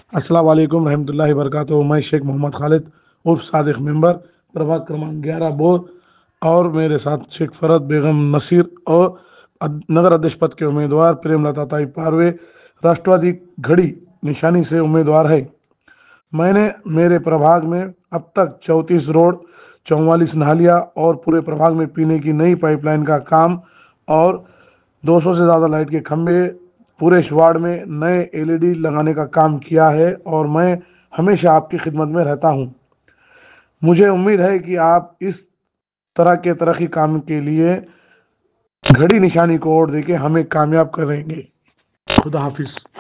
अस्सलाम वालेकुम रहमतुल्लाहि वबरकातुहू। मैं शेख मोहम्मद खालिद उर्फ सादिक मेंबर प्रभाग क्रमांक 11 बोर और मेरे साथ शेख फरहद बेगम नसीर और नगर अध्यक्ष पद के उम्मीदवार प्रेमलता ताई पारवे राष्ट्रवादी घड़ी निशानी से उम्मीदवार है। मैंने मेरे प्रभाग में अब तक 34 रोड, 44 नालियाँ और पूरे प्रभाग में पीने की नई पाइपलाइन का काम और 200 से ज़्यादा लाइट के खंभे, पूरे इस वार्ड में नए एलईडी लगाने का काम किया है और मैं हमेशा आपकी खिदमत में रहता हूं। मुझे उम्मीद है कि आप इस तरह के तरक्की काम के लिए घड़ी निशानी को वोट देके हमें कामयाब करेंगे। खुदा हाफिज।